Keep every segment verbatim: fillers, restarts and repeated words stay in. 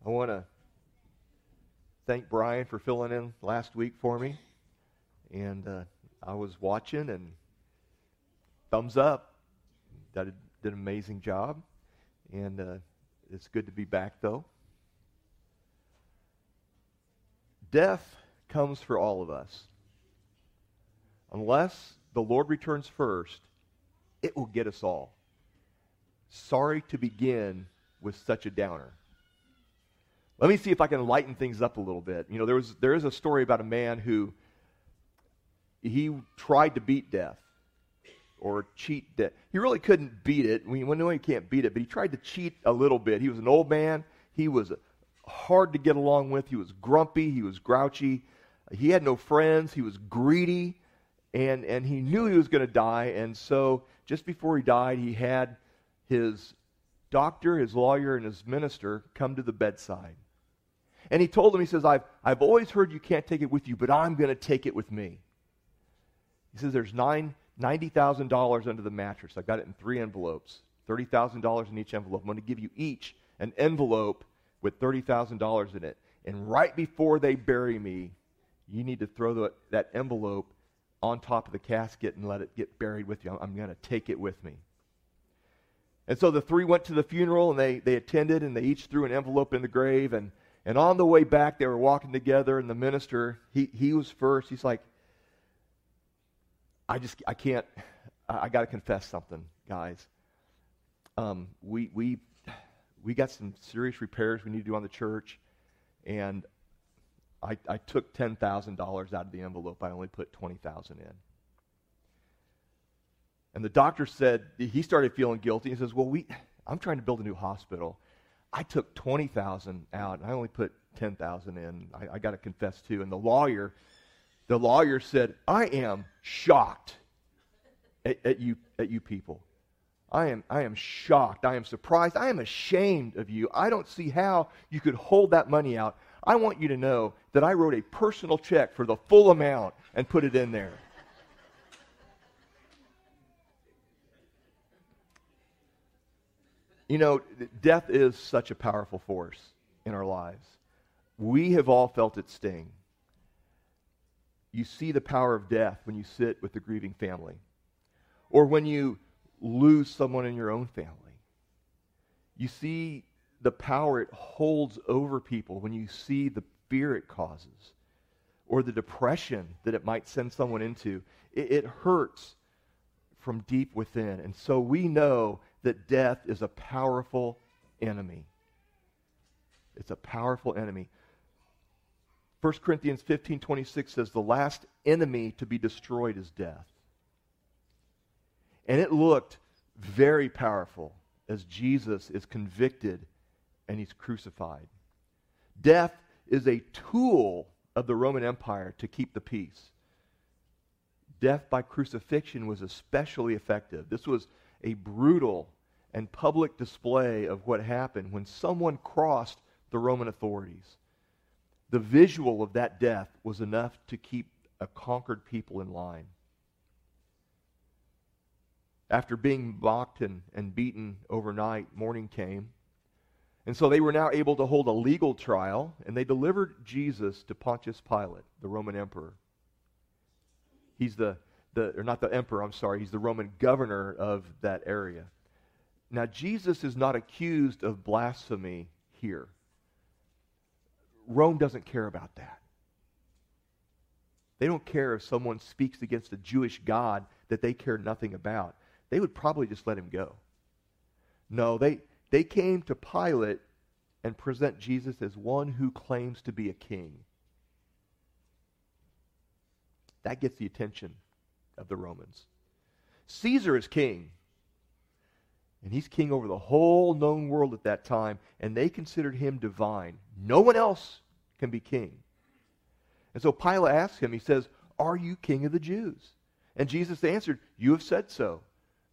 I want to thank Brian for filling in last week for me. And uh, I was watching, and thumbs up. That did an amazing job. And uh, it's good to be back, though. Death comes for all of us. Unless the Lord returns first, it will get us all. Sorry to begin with such a downer. Let me see if I can lighten things up a little bit. You know, there was there is a story about a man who he tried to beat death or cheat death. He really couldn't beat it. We know he can't beat it, but he tried to cheat a little bit. He was an old man. He was hard to get along with. He was grumpy. He was grouchy. He had no friends. He was greedy, and and he knew he was going to die. And so just before he died, he had his doctor, his lawyer, and his minister come to the bedside. And he told him, he says, I've, I've always heard you can't take it with you, but I'm going to take it with me. He says, there's nine, ninety thousand dollars under the mattress. I got it in three envelopes, thirty thousand dollars in each envelope. I'm going to give you each an envelope with thirty thousand dollars in it. And right before they bury me, you need to throw the, that envelope on top of the casket and let it get buried with you. I'm, I'm going to take it with me. And so the three went to the funeral, and they, they attended, and they each threw an envelope in the grave. And, and on the way back, they were walking together, and the minister, he, he was first. He's like, I just, I can't, I, I got to confess something, guys. Um, we, we, we got some serious repairs we need to do on the church, and I, I took ten thousand dollars out of the envelope. I only put twenty thousand dollars in. And the doctor said, he started feeling guilty. He says, well, we, I'm trying to build a new hospital. I took twenty thousand dollars out, and I only put ten thousand dollars in. I, I got to confess, too. And the lawyer, the lawyer said, I am shocked at, at you at you people. I am, I am shocked. I am surprised. I am ashamed of you. I don't see how you could hold that money out. I want you to know that I wrote a personal check for the full amount and put it in there. You know, death is such a powerful force in our lives. We have all felt its sting. You see the power of death when you sit with the grieving family, or when you lose someone in your own family. You see the power it holds over people when you see the fear it causes, or the depression that it might send someone into. It, it hurts from deep within. And so we know that death is a powerful enemy. It's a powerful enemy. First Corinthians fifteen twenty-six says, the last enemy to be destroyed is death. And it looked very powerful as Jesus is convicted and he's crucified. Death is a tool of the Roman Empire to keep the peace. Death by crucifixion was especially effective. This was a brutal and public display of what happened when someone crossed the Roman authorities. The visual of that death was enough to keep a conquered people in line. After being mocked and, and beaten overnight, morning came. And so they were now able to hold a legal trial, and they delivered Jesus to Pontius Pilate, the Roman emperor. He's the, the or not the emperor, I'm sorry, he's the Roman governor of that area. Now, Jesus is not accused of blasphemy here. Rome doesn't care about that. They don't care if someone speaks against a Jewish God that they care nothing about. They would probably just let him go. No, they, they came to Pilate and present Jesus as one who claims to be a king. That gets the attention of the Romans. Caesar is king. And he's king over the whole known world at that time, and they considered him divine. No one else can be king. And so Pilate asks him, he says, are you king of the Jews? And Jesus answered, you have said so.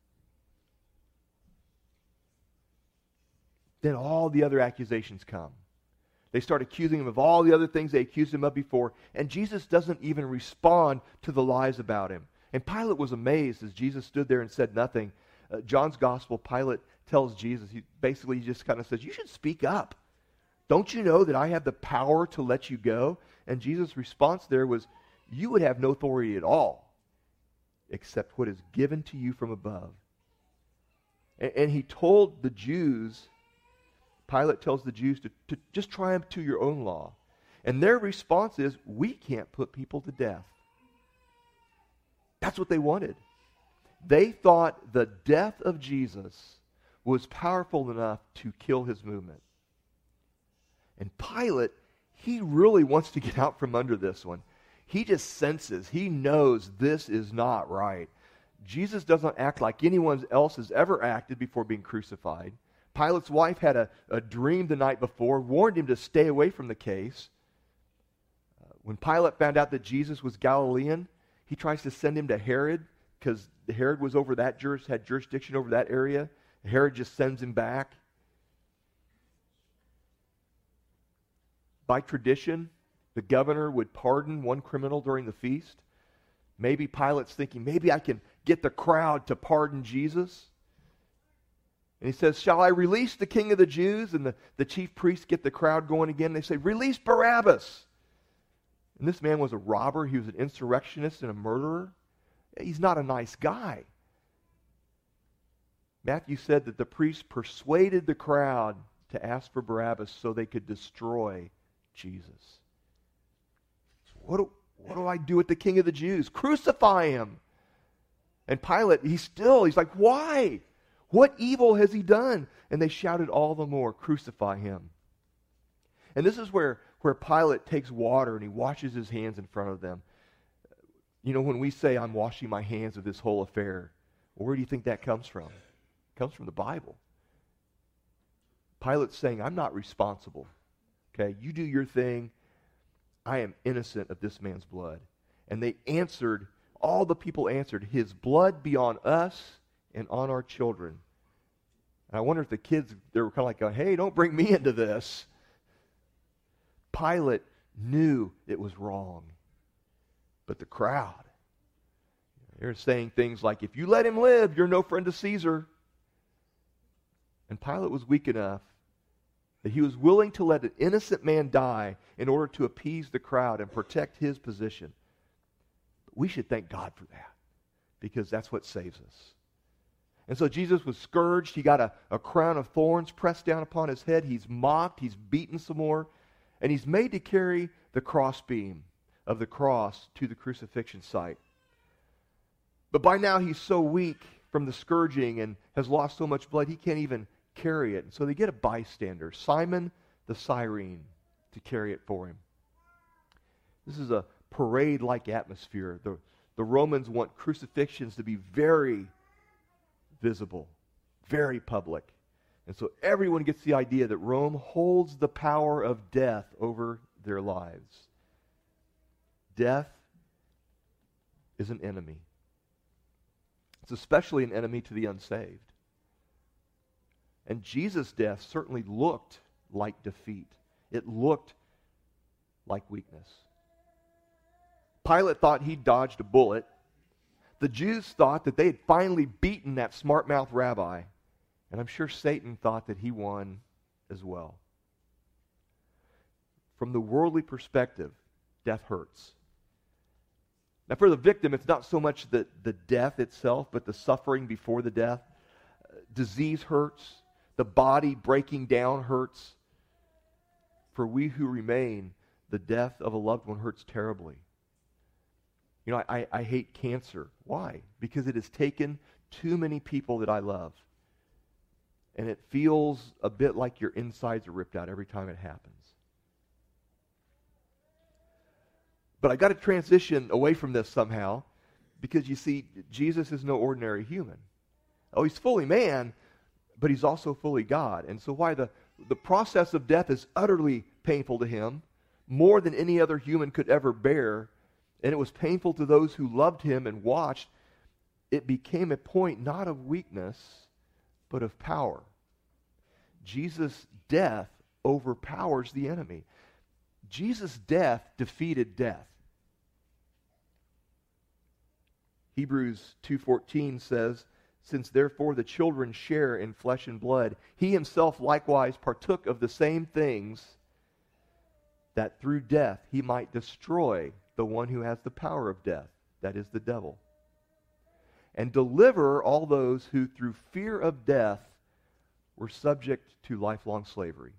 Then all the other accusations come. They start accusing him of all the other things they accused him of before, and Jesus doesn't even respond to the lies about him. And Pilate was amazed as Jesus stood there and said nothing. Uh, John's gospel, Pilate tells Jesus, he basically just kind of says, you should speak up. Don't you know that I have the power to let you go? And Jesus' response there was, you would have no authority at all except what is given to you from above. And, and he told the Jews, Pilate tells the Jews to, to just triumph to your own law. And their response is, we can't put people to death. That's what they wanted. They thought the death of Jesus was powerful enough to kill his movement. And Pilate, he really wants to get out from under this one. He just senses, he knows this is not right. Jesus doesn't act like anyone else has ever acted before being crucified. Pilate's wife had a, a dream the night before, warned him to stay away from the case. Uh, when Pilate found out that Jesus was Galilean, he tries to send him to Herod, because Herod was over that juris, had jurisdiction over that area. Herod just sends him back. By tradition, the governor would pardon one criminal during the feast. Maybe Pilate's thinking, maybe I can get the crowd to pardon Jesus. And he says, shall I release the king of the Jews? And the, the chief priests get the crowd going again. They say, release Barabbas. And this man was a robber. He was an insurrectionist and a murderer. He's not a nice guy. Matthew said that the priests persuaded the crowd to ask for Barabbas so they could destroy Jesus. What do, what do I do with the king of the Jews? Crucify him. And Pilate, he's still, he's like, why? What evil has he done? And they shouted all the more, crucify him. And this is where, where Pilate takes water and he washes his hands in front of them. You know, when we say, I'm washing my hands of this whole affair, well, where do you think that comes from? It comes from the Bible. Pilate's saying, I'm not responsible. Okay, you do your thing. I am innocent of this man's blood. And they answered, all the people answered, his blood be on us and on our children. And I wonder if the kids, they were kind of like, going, hey, don't bring me into this. Pilate knew it was wrong. But the crowd, they're saying things like, if you let him live, you're no friend to Caesar. And Pilate was weak enough that he was willing to let an innocent man die in order to appease the crowd and protect his position. But we should thank God for that, because that's what saves us. And so Jesus was scourged. He got a, a crown of thorns pressed down upon his head. He's mocked. He's beaten some more. And he's made to carry the crossbeam of the cross to the crucifixion site. But by now he's so weak from the scourging and has lost so much blood, he can't even carry it. And so they get a bystander, Simon the Cyrene, to carry it for him. This is a parade-like atmosphere. The, the Romans want crucifixions to be very visible, very public. And so everyone gets the idea that Rome holds the power of death over their lives. Death is an enemy. It's especially an enemy to the unsaved. And Jesus' death certainly looked like defeat. It looked like weakness. Pilate thought he dodged a bullet. The Jews thought that they had finally beaten that smart-mouthed rabbi. And I'm sure Satan thought that he won as well. From the worldly perspective, death hurts. Now for the victim, it's not so much the, the death itself, but the suffering before the death. Uh, disease hurts. The body breaking down hurts. For we who remain, the death of a loved one hurts terribly. You know, I, I hate cancer. Why? Because it has taken too many people that I love. And it feels a bit like your insides are ripped out every time it happens. But I got to transition away from this somehow, because you see, Jesus is no ordinary human. Oh, he's fully man, but he's also fully God. And so why the, the process of death is utterly painful to him, more than any other human could ever bear, and it was painful to those who loved him and watched, it became a point not of weakness, but of power. Jesus' death overpowers the enemy. Jesus' death defeated death. Hebrews two fourteen says, since therefore the children share in flesh and blood, he himself likewise partook of the same things, that through death he might destroy the one who has the power of death, that is the devil, and deliver all those who through fear of death were subject to lifelong slavery.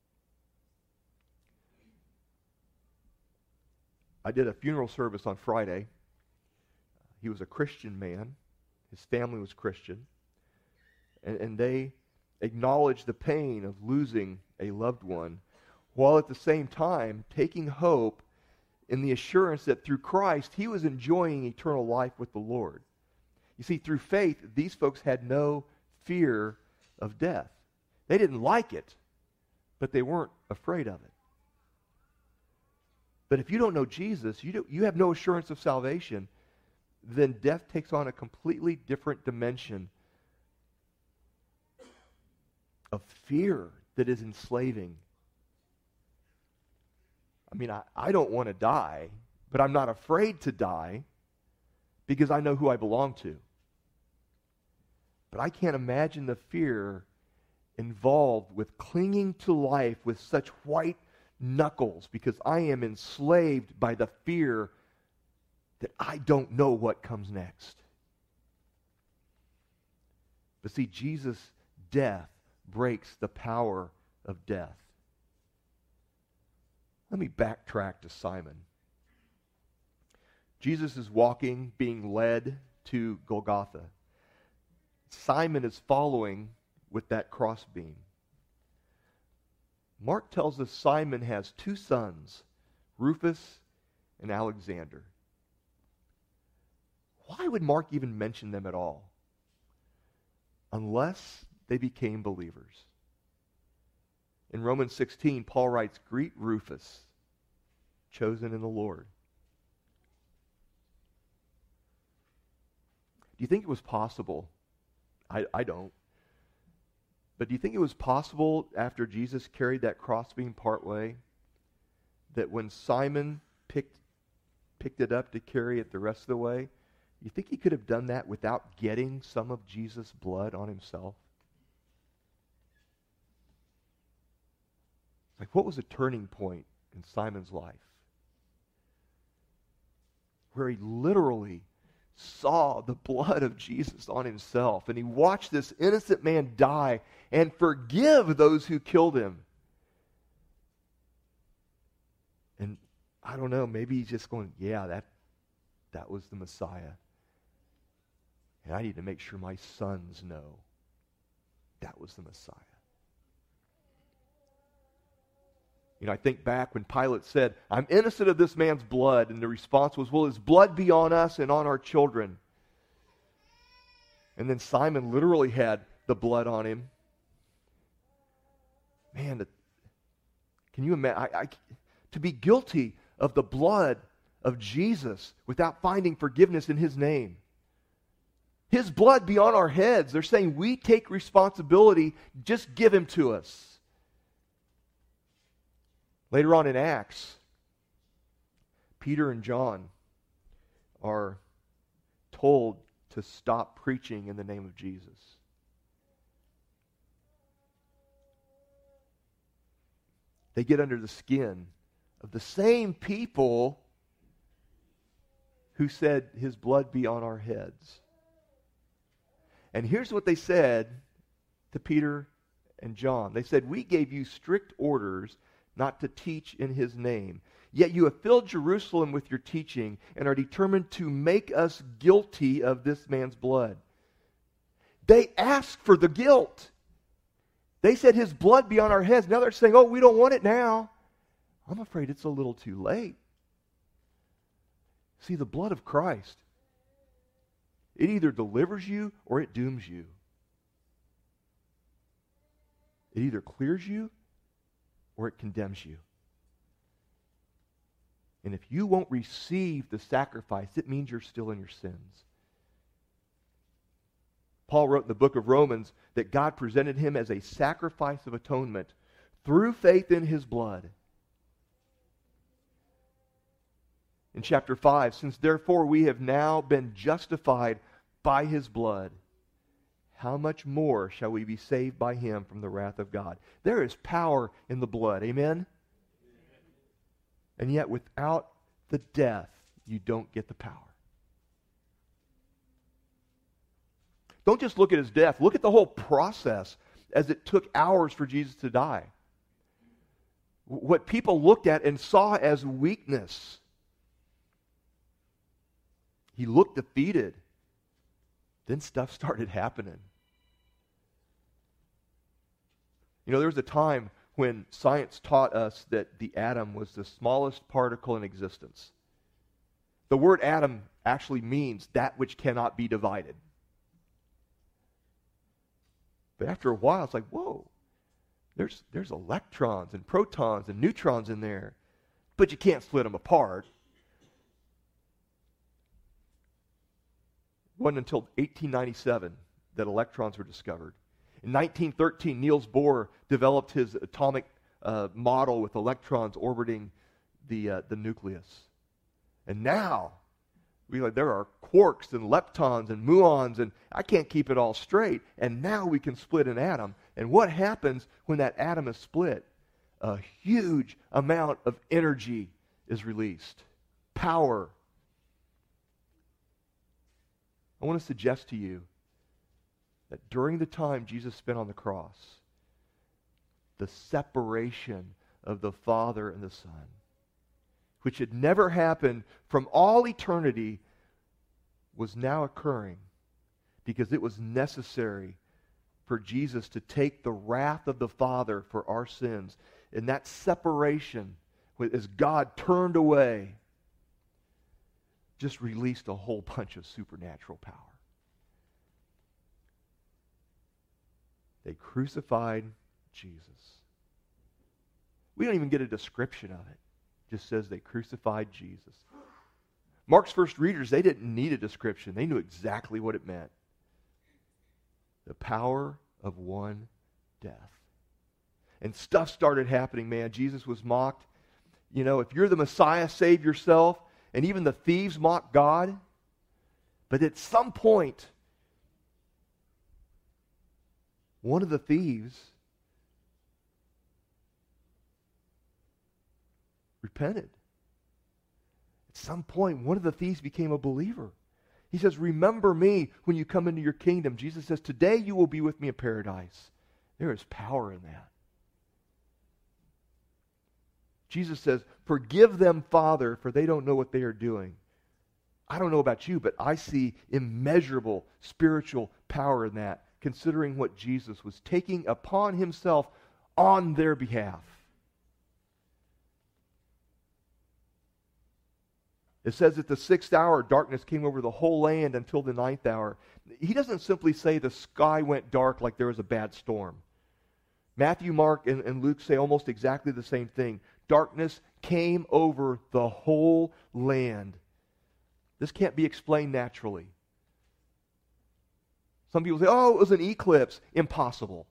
I did a funeral service on Friday. He was a Christian man. His family was Christian. And, and they acknowledged the pain of losing a loved one, while at the same time taking hope in the assurance that through Christ he was enjoying eternal life with the Lord. You see, through faith, these folks had no fear of death. They didn't like it, but they weren't afraid of it. But if you don't know Jesus, you, don't, you have no assurance of salvation, then death takes on a completely different dimension of fear that is enslaving. I mean, I, I don't want to die, but I'm not afraid to die because I know who I belong to. But I can't imagine the fear involved with clinging to life with such white knuckles because I am enslaved by the fear that I don't know what comes next. But see, Jesus' death breaks the power of death. Let me backtrack to Simon. Jesus is walking, being led to Golgotha. Simon is following with that crossbeam. Mark tells us Simon has two sons, Rufus and Alexander. Why would Mark even mention them at all? Unless they became believers. In Romans sixteen, Paul writes, "Greet Rufus, chosen in the Lord." Do you think it was possible? I, I don't. But do you think it was possible after Jesus carried that crossbeam partway that when Simon picked, picked it up to carry it the rest of the way, you think he could have done that without getting some of Jesus' blood on himself? Like, what was a turning point in Simon's life where he literally saw the blood of Jesus on himself, and he watched this innocent man die and forgive those who killed him? And I don't know, maybe he's just going, yeah, that that was the Messiah. And I need to make sure my sons know that was the Messiah. You know, I think back when Pilate said, "I'm innocent of this man's blood," and the response was, "Will his blood be on us and on our children?" And then Simon literally had the blood on him. Man, the, can you imagine? I, I, to be guilty of the blood of Jesus without finding forgiveness in his name. His blood be on our heads. They're saying we take responsibility. Just give him to us. Later on in Acts, Peter and John are told to stop preaching in the name of Jesus. They get under the skin of the same people who said his blood be on our heads. And here's what they said to Peter and John. They said, "We gave you strict orders not to teach in his name. Yet you have filled Jerusalem with your teaching and are determined to make us guilty of this man's blood." They asked for the guilt. They said his blood be on our heads. Now they're saying, "Oh, we don't want it now." I'm afraid it's a little too late. See, the blood of Christ, it either delivers you or it dooms you. It either clears you or it condemns you. And if you won't receive the sacrifice, it means you're still in your sins. Paul wrote in the book of Romans that God presented him as a sacrifice of atonement through faith in his blood. In chapter five, "Since therefore we have now been justified by his blood, how much more shall we be saved by him from the wrath of God?" There is power in the blood. Amen? And yet without the death, you don't get the power. Don't just look at his death. Look at the whole process as it took hours for Jesus to die. What people looked at and saw as weakness. He looked defeated. Then stuff started happening. You know, there was a time when science taught us that the atom was the smallest particle in existence. The word atom actually means that which cannot be divided. But after a while, it's like, whoa, there's, there's electrons and protons and neutrons in there, but you can't split them apart. It wasn't until eighteen ninety-seven that electrons were discovered. In nineteen thirteen, Niels Bohr developed his atomic uh, model with electrons orbiting the, uh, the nucleus. And now, we like there are quarks and leptons and muons, and I can't keep it all straight. And now we can split an atom. And what happens when that atom is split? A huge amount of energy is released. Power. I want to suggest to you that during the time Jesus spent on the cross, the separation of the Father and the Son, which had never happened from all eternity, was now occurring because it was necessary for Jesus to take the wrath of the Father for our sins. And that separation, as God turned away, just released a whole bunch of supernatural power. They crucified Jesus. We don't even get a description of it. It just says they crucified Jesus. Mark's first readers, they didn't need a description. They knew exactly what it meant. The power of one death. And stuff started happening, man. Jesus was mocked. You know, if you're the Messiah, save yourself. And even the thieves mock God. But at some point, one of the thieves repented. At some point, one of the thieves became a believer. He says, remember me when you come into your kingdom. Jesus says, today you will be with me in paradise. There is power in that. Jesus says, forgive them, Father, for they don't know what they are doing. I don't know about you, but I see immeasurable spiritual power in that, considering what Jesus was taking upon himself on their behalf. It says at the sixth hour, darkness came over the whole land until the ninth hour. He doesn't simply say the sky went dark like there was a bad storm. Matthew, Mark, and, and Luke say almost exactly the same thing. Darkness came over the whole land. This can't be explained naturally. Some people say, oh, it was an eclipse. Impossible.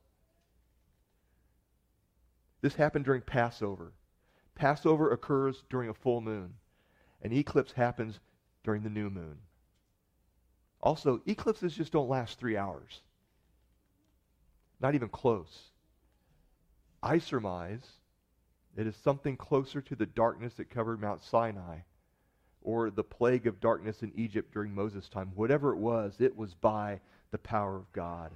This happened during Passover. Passover occurs during a full moon. An eclipse happens during the new moon. Also, eclipses just don't last three hours. Not even close. I surmise it is something closer to the darkness that covered Mount Sinai or the plague of darkness in Egypt during Moses' time. Whatever it was, it was by the power of God.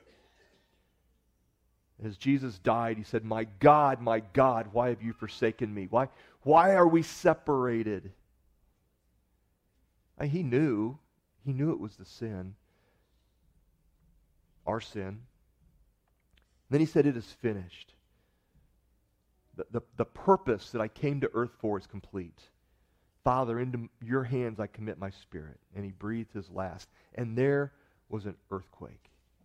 As Jesus died, he said, my God, my God, why have you forsaken me? Why, why are we separated? And he knew. He knew it was the sin. Our sin. Then he said, it is finished. The, the, the purpose that I came to earth for is complete. Father, into your hands I commit my spirit. And he breathed his last. And there was an earthquake.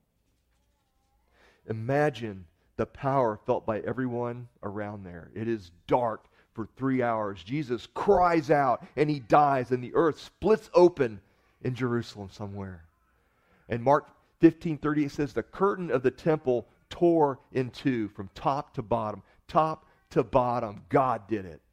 Imagine the power felt by everyone around there. It is dark for three hours. Jesus cries out and he dies, and the earth splits open in Jerusalem somewhere. And Mark fifteen thirty, it says the curtain of the temple tore in two from top to bottom. Top to bottom. God did it.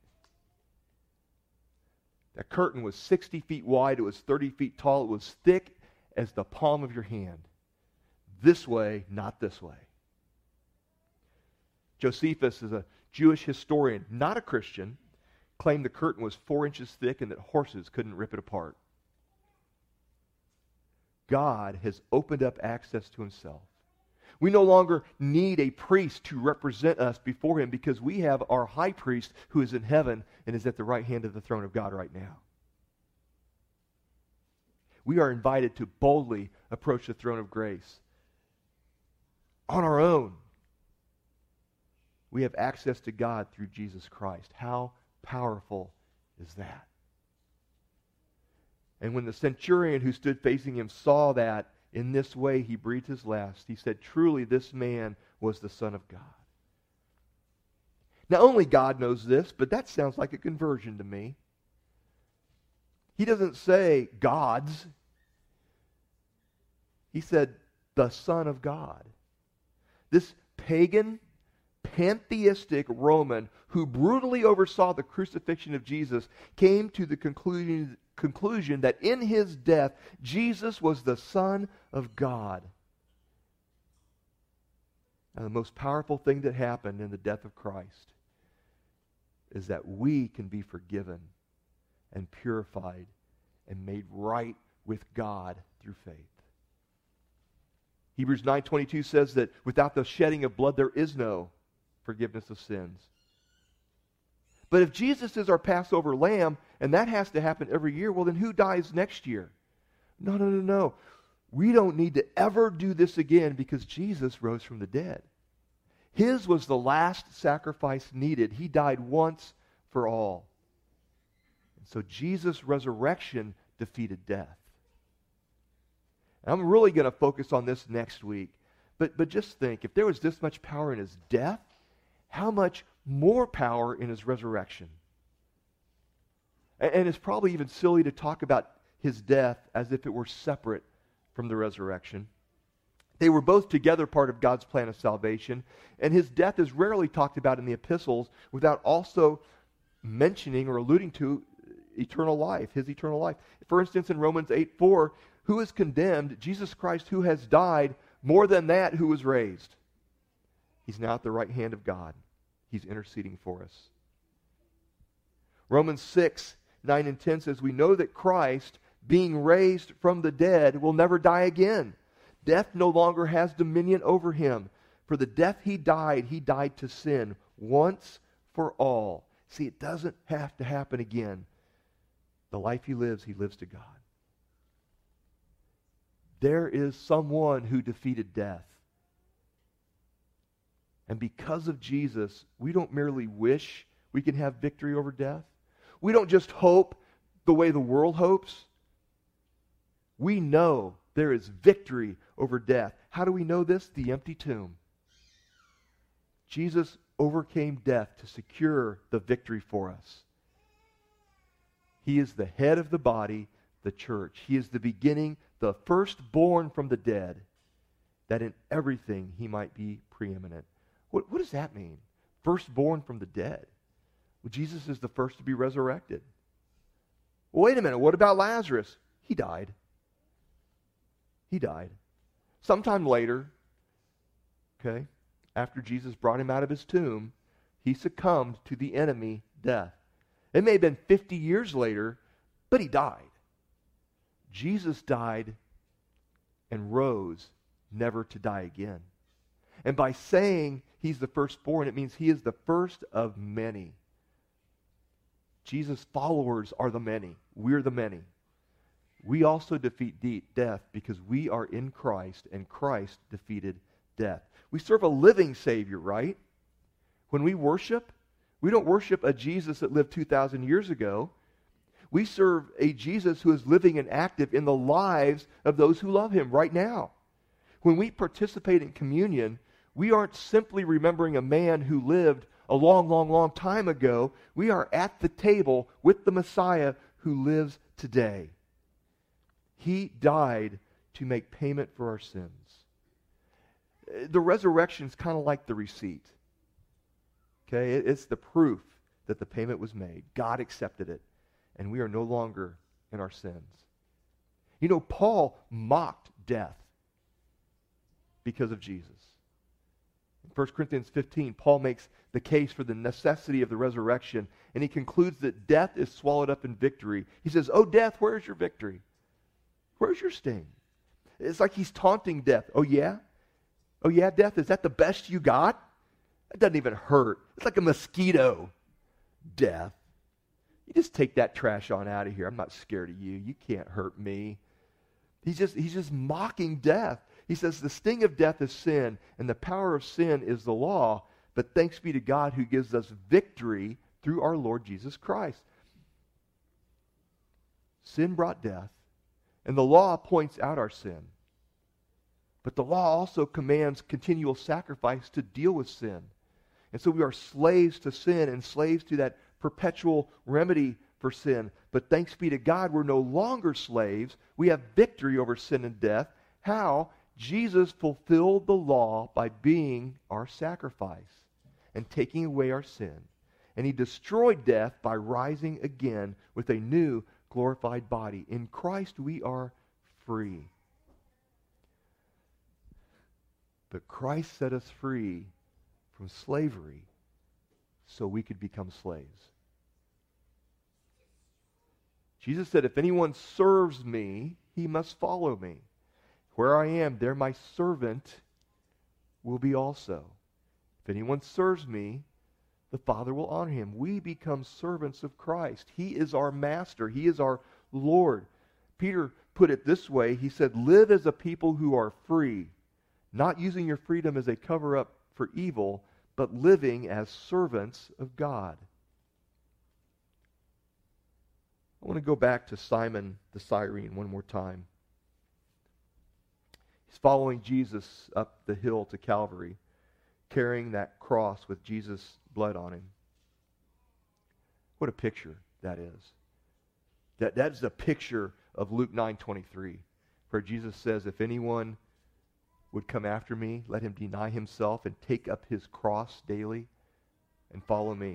That curtain was sixty feet wide. It was thirty feet tall. It was thick as the palm of your hand. This way, not this way. Josephus is a Jewish historian, not a Christian, claimed the curtain was four inches thick and that horses couldn't rip it apart. God has opened up access to himself. We no longer need a priest to represent us before him because we have our high priest who is in heaven and is at the right hand of the throne of God right now. We are invited to boldly approach the throne of grace on our own. We have access to God through Jesus Christ. How powerful is that? And when the centurion who stood facing him saw that, in this way he breathed his last. He said, truly this man was the Son of God. Now only God knows this, but that sounds like a conversion to me. He doesn't say gods. He said the Son of God. This pagan, pantheistic Roman who brutally oversaw the crucifixion of Jesus came to the conclusion, conclusion that in his death, Jesus was the Son of God. Now, the most powerful thing that happened in the death of Christ is that we can be forgiven and purified and made right with God through faith. Hebrews nine twenty-two says that without the shedding of blood, there is no forgiveness of sins. But if Jesus is our Passover lamb, and that has to happen every year, well then who dies next year? No, no, no, no. We don't need to ever do this again because Jesus rose from the dead. His was the last sacrifice needed. He died once for all. And so Jesus' resurrection defeated death. And I'm really going to focus on this next week. But, but just think, if there was this much power in his death, how much more power in his resurrection? And, and it's probably even silly to talk about his death as if it were separate from the resurrection. They were both together part of God's plan of salvation, and his death is rarely talked about in the epistles without also mentioning or alluding to eternal life, his eternal life. For instance, in Romans eight four, who is condemned? Jesus Christ, who has died, more than that, who was raised. He's now at the right hand of God. He's interceding for us. Romans six, nine and ten says, we know that Christ, being raised from the dead, will never die again. Death no longer has dominion over him. For the death he died, he died to sin once for all. See, it doesn't have to happen again. The life he lives, he lives to God. There is someone who defeated death. And because of Jesus, we don't merely wish we can have victory over death. We don't just hope the way the world hopes. We know there is victory over death. How do we know this? The empty tomb. Jesus overcame death to secure the victory for us. He is the head of the body, the church. He is the beginning, the firstborn from the dead, that in everything he might be preeminent. What, what does that mean? Firstborn from the dead. Well, Jesus is the first to be resurrected. Well, wait a minute. What about Lazarus? He died. He died. Sometime later, okay, after Jesus brought him out of his tomb, he succumbed to the enemy, death. It may have been fifty years later, but he died. Jesus died and rose never to die again. And by saying he's the firstborn, it means he is the first of many. Jesus' followers are the many. We're the many. We also defeat de- death because we are in Christ, and Christ defeated death. We serve a living Savior, right? When we worship, we don't worship a Jesus that lived two thousand years ago. We serve a Jesus who is living and active in the lives of those who love him right now. When we participate in communion, we aren't simply remembering a man who lived a long, long, long time ago. We are at the table with the Messiah who lives today. He died to make payment for our sins. The resurrection is kind of like the receipt. Okay, it's the proof that the payment was made. God accepted it, and we are no longer in our sins. You know, Paul mocked death because of Jesus. In First Corinthians fifteen, Paul makes the case for the necessity of the resurrection, and he concludes that death is swallowed up in victory. He says, "Oh, death, where's your victory? Where's your sting?" It's like he's taunting death. "Oh, yeah? Oh, yeah, death, is that the best you got? That doesn't even hurt. It's like a mosquito, death. You just take that trash on out of here. I'm not scared of you. You can't hurt me." He's just, he's just mocking death. He says the sting of death is sin, and the power of sin is the law, but thanks be to God who gives us victory through our Lord Jesus Christ. Sin brought death, and the law points out our sin. But the law also commands continual sacrifice to deal with sin. And so we are slaves to sin and slaves to that perpetual remedy for sin. But thanks be to God, we're no longer slaves. We have victory over sin and death. How? Jesus fulfilled the law by being our sacrifice and taking away our sin. And he destroyed death by rising again with a new glorified body. In Christ we are free. But Christ set us free from slavery so we could become slaves. Jesus said, "If anyone serves me, he must follow me. Where I am, there my servant will be also. If anyone serves me, the Father will honor him." We become servants of Christ. He is our master. He is our Lord. Peter put it this way. He said, "Live as a people who are free, not using your freedom as a cover-up for evil, but living as servants of God." I want to go back to Simon the Cyrene one more time. He's following Jesus up the hill to Calvary, carrying that cross with Jesus' blood on him. What a picture that is. That, that is a picture of Luke nine twenty-three, where Jesus says, "If anyone would come after me, let him deny himself and take up his cross daily and follow me."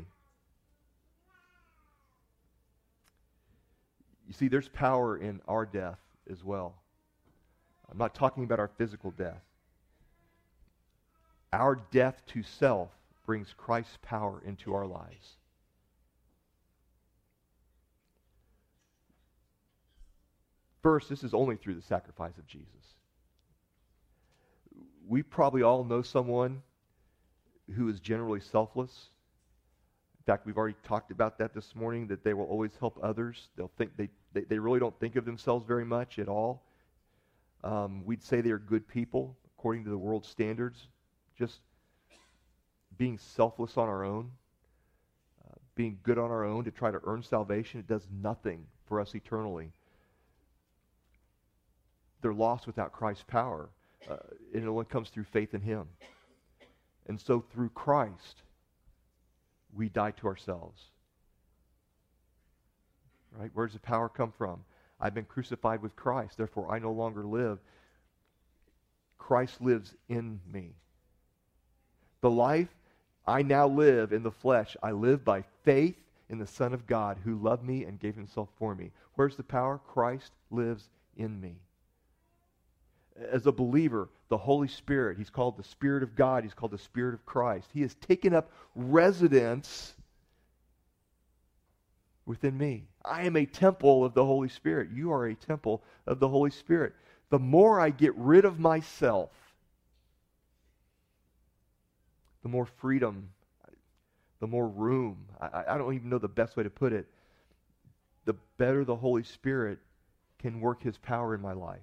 You see, there's power in our death as well. I'm not talking about our physical death. Our death to self brings Christ's power into our lives. First, this is only through the sacrifice of Jesus. We probably all know someone who is generally selfless. In fact, we've already talked about that this morning, that they will always help others. They'll think they, they, they really don't think of themselves very much at all. Um, we'd say they're good people according to the world's standards. Just being selfless on our own, uh, being good on our own to try to earn salvation, it does nothing for us eternally. They're lost without Christ's power. Uh, it only comes through faith in Him. And so through Christ, we die to ourselves. Right? Where does the power come from? I've been crucified with Christ, therefore I no longer live. Christ lives in me. The life I now live in the flesh, I live by faith in the Son of God who loved me and gave Himself for me. Where's the power? Christ lives in me. As a believer, the Holy Spirit, He's called the Spirit of God, He's called the Spirit of Christ. He has taken up residence within me. I am a temple of the Holy Spirit. You are a temple of the Holy Spirit. The more I get rid of myself, the more freedom, the more room, I, I don't even know the best way to put it, the better the Holy Spirit can work His power in my life.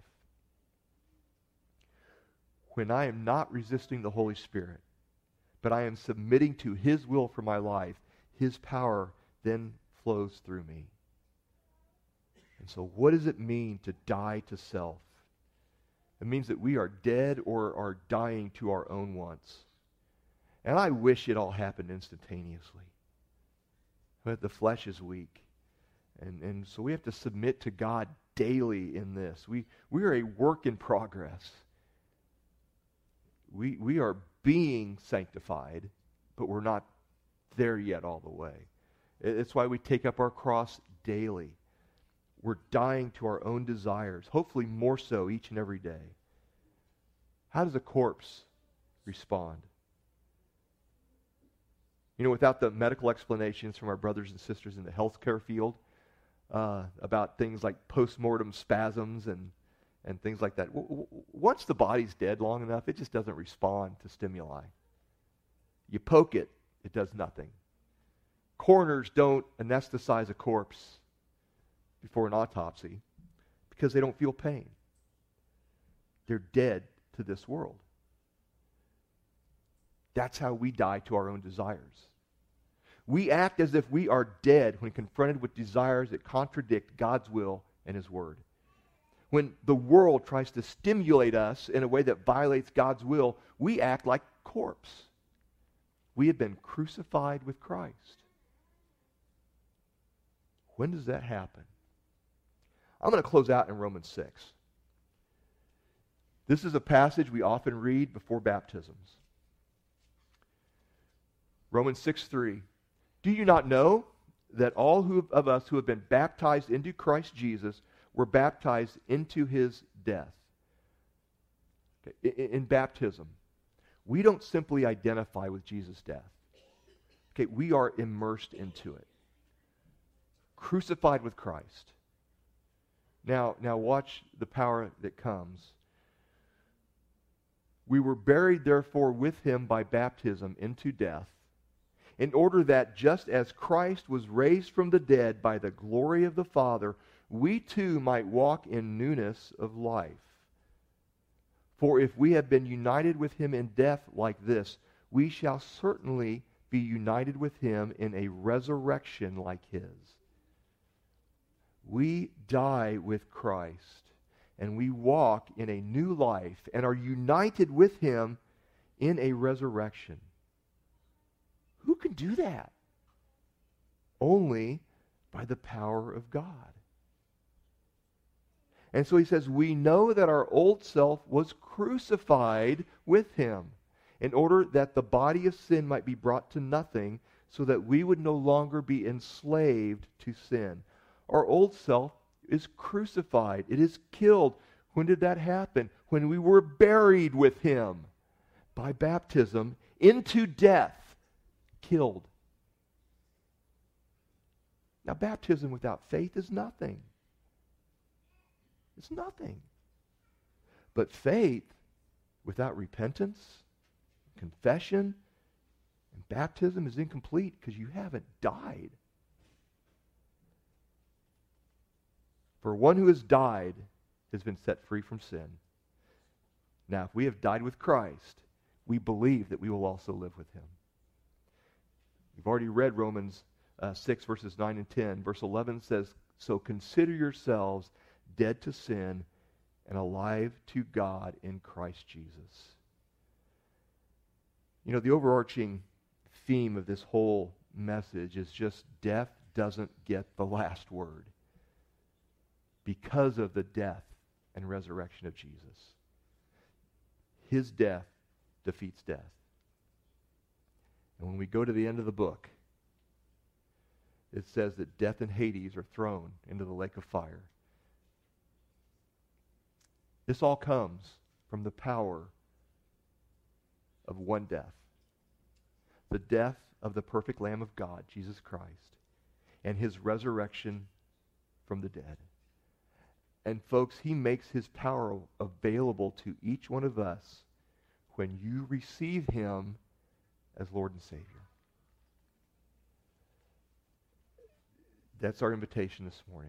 When I am not resisting the Holy Spirit, but I am submitting to His will for my life, His power then flows through me. And so what does it mean to die to self? It means that we are dead or are dying to our own wants. And I wish it all happened instantaneously. But the flesh is weak. And, and so we have to submit to God daily in this. We, we are a work in progress. We, we are being sanctified, but we're not there yet all the way. It's why we take up our cross daily. We're dying to our own desires, hopefully more so each and every day. How does a corpse respond? You know, without the medical explanations from our brothers and sisters in the healthcare field uh, about things like postmortem spasms and, and things like that, w- w- once the body's dead long enough, it just doesn't respond to stimuli. You poke it, it does nothing. Coroners don't anesthetize a corpse before an autopsy because they don't feel pain. They're dead to this world. That's how we die to our own desires. We act as if we are dead when confronted with desires that contradict God's will and His Word. When the world tries to stimulate us in a way that violates God's will, we act like corpse. We have been crucified with Christ. When does that happen? I'm going to close out in Romans six. This is a passage we often read before baptisms. Romans six three. Do you not know that all who, of us who have been baptized into Christ Jesus were baptized into His death? Okay. In, in baptism, we don't simply identify with Jesus' death. Okay, we are immersed into it. Crucified with Christ. Now, now watch the power that comes. We were buried, therefore, with Him by baptism into death, in order that just as Christ was raised from the dead by the glory of the Father, we too might walk in newness of life. For if we have been united with Him in death like this, we shall certainly be united with Him in a resurrection like His. We die with Christ, and we walk in a new life and are united with Him in a resurrection. Who can do that? Only by the power of God. And so he says, we know that our old self was crucified with Him in order that the body of sin might be brought to nothing, so that we would no longer be enslaved to sin. Our old self is crucified. It is killed. When did that happen? When we were buried with Him by baptism into death. Killed. Now, baptism without faith is nothing. It's nothing. But faith without repentance, confession, and baptism is incomplete because you haven't died. For one who has died has been set free from sin. Now, if we have died with Christ, we believe that we will also live with Him. We've already read Romans uh, six, verses nine and ten. Verse eleven says, so consider yourselves dead to sin and alive to God in Christ Jesus. You know, the overarching theme of this whole message is just death doesn't get the last word because of the death and resurrection of Jesus. His death defeats death. And when we go to the end of the book, it says that death and Hades are thrown into the lake of fire. This all comes from the power of one death. The death of the perfect Lamb of God, Jesus Christ, and His resurrection from the dead. And folks, He makes His power available to each one of us when you receive Him as Lord and Savior. That's our invitation this morning.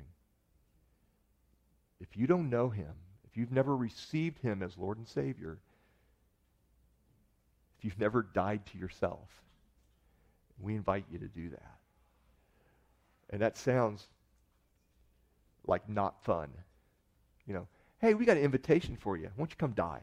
If you don't know Him, if you've never received Him as Lord and Savior, if you've never died to yourself, we invite you to do that. And that sounds like not fun. You know, hey, we got an invitation for you. Why don't you come die?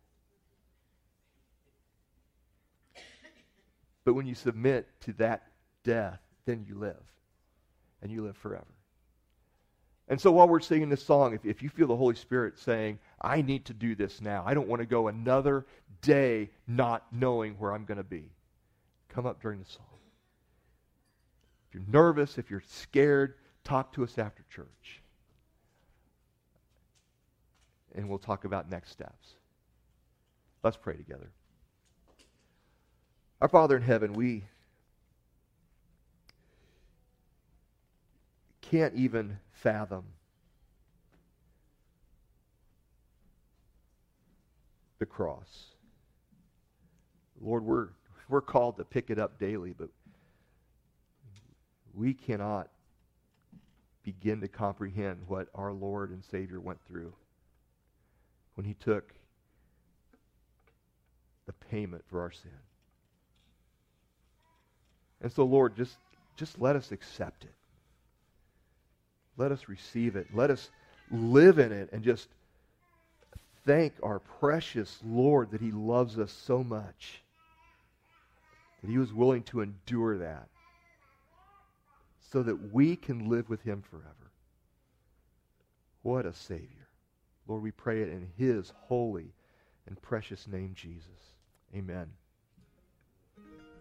But when you submit to that death, then you live. And you live forever. And so while we're singing this song, if, if you feel the Holy Spirit saying, I need to do this now. I don't want to go another day not knowing where I'm going to be. Come up during the song. If you're nervous, if you're scared, talk to us after church. And we'll talk about next steps. Let's pray together. Our Father in heaven, we can't even fathom the cross. Lord, we're, we're called to pick it up daily, but we cannot begin to comprehend what our Lord and Savior went through when he took the payment for our sin. And so, Lord, just, just let us accept it. Let us receive it. Let us live in it and just thank our precious Lord that he loves us so much, that he was willing to endure that so that we can live with him forever. What a Savior. Lord, we pray it in his holy and precious name, Jesus. Amen.